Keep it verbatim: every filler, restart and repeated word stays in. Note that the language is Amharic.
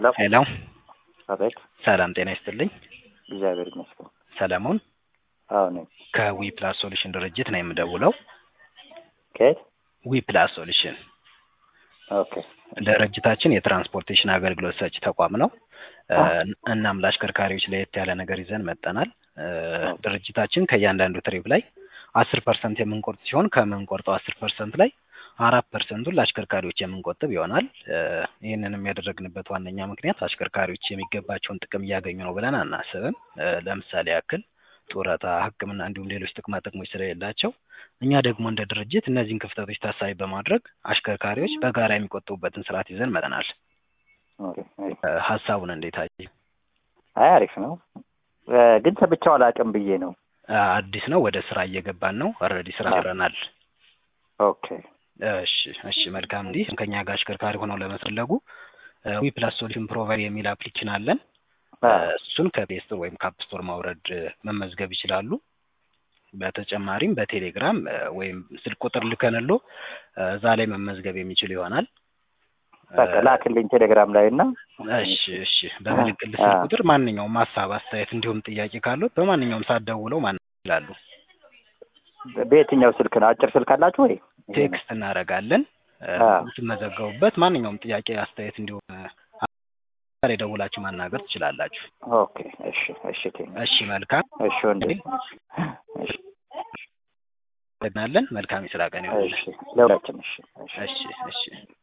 ሄሎ ሄሎ አቤት። ሰላም ጤና ይስጥልኝ። እግዚአብሔር ይመስገን። ሰለሞን አዎ ነኝ። ከዊ ፕላስ ሶሉሽን ድርጅት ነው የምደውለው። ከየት? ዊ ፕላስ ሶሉሽን ኦኬ። ድርጅታችን የትራንስፖርቴሽን አገልግሎት ሰጪ ተቋም ነው። እናም ለአሽከርካሪዎች ለየት ያለ ነገር ይዘን መጠናል። ድርጅታችን ከእያንዳንዱ ትሪፕ ላይ አስር ፐርሰንት የምንቆርጥ ሲሆን ከምንቆርጠው አስር ፐርሰንት ላይ አራት ፐርሰንቱን ለአሽከርካሪዎች የምንቆጥብ ይሆናል። ይህንንም ያደረግንበት ዋነኛ ምክንያት አሽከርካሪዎች የሚገባቸውን ጥቅም እያገኙ ነው ብለን አናስብም። ለምሳሌ ያክል ጡረታ፣ ሕክምና እንዲሁም ሌሎች ጥቅማ ጥቅሞች ስለሌላቸው እኛ ደግሞ እንደ ድርጅት እነዚህን ክፍተቶች ታሳቢ በማድረግ አሽከርካሪዎች በጋራ የሚቆጥቡበትን ስርዓት ይዘን መጥተናል። ሀሳቡን እንዴት አየህ? አይ አሪፍ ነው፣ ግን ሰብቻው አላውቅም ብዬ ነው። አዲስ ነው፣ ወደ ስራ እየገባን ነው። ኦልሬዲ ስራ ጀምረናል። ኦኬ እሺ እሺ መልካም። እንዲህ ከኛ ጋር አሽከርካሪ ሆነው ለመፈለጉ ዊ ፕላስ ሶሉሽን ፕሮቫይድ የሚል አፕሊኬሽን አለን። እሱን ከፕሌይ ስቶር ወይም ከአፕ ስቶር ማውረድ መመዝገብ ይችላሉ። በተጨማሪም በቴሌግራም ወይም ስልክ ቁጥር ልከንሎ እዛ ላይ መመዝገብ የሚችሉ ይሆናል። በቃ ላክልኝ ቴሌግራም ላይ እና እሺ እሺ በምልክል ስልክ ቁጥር ማንኛውም ሀሳብ፣ አስተያየት እንዲሁም ጥያቄ ካሉት በማንኛውም ሰዓት ደውለው ማናገር ይችላሉ። በየትኛው ስልክ ነው? አጭር ስልክ አላችሁ ወይ? ቴክስት እናደርጋለን። የምትመዘገቡበት ማንኛውም ጥያቄ፣ አስተያየት እንዲሁም ላይ ደውላችሁ ማናገር ትችላላችሁ። ኦኬ እሺ እሺ እሺ መልካም። እሺ ወንዴ እሺ እናለን። መልካም የስራ ቀን ይሁን። እሺ ለሁላችን። እሺ እሺ እሺ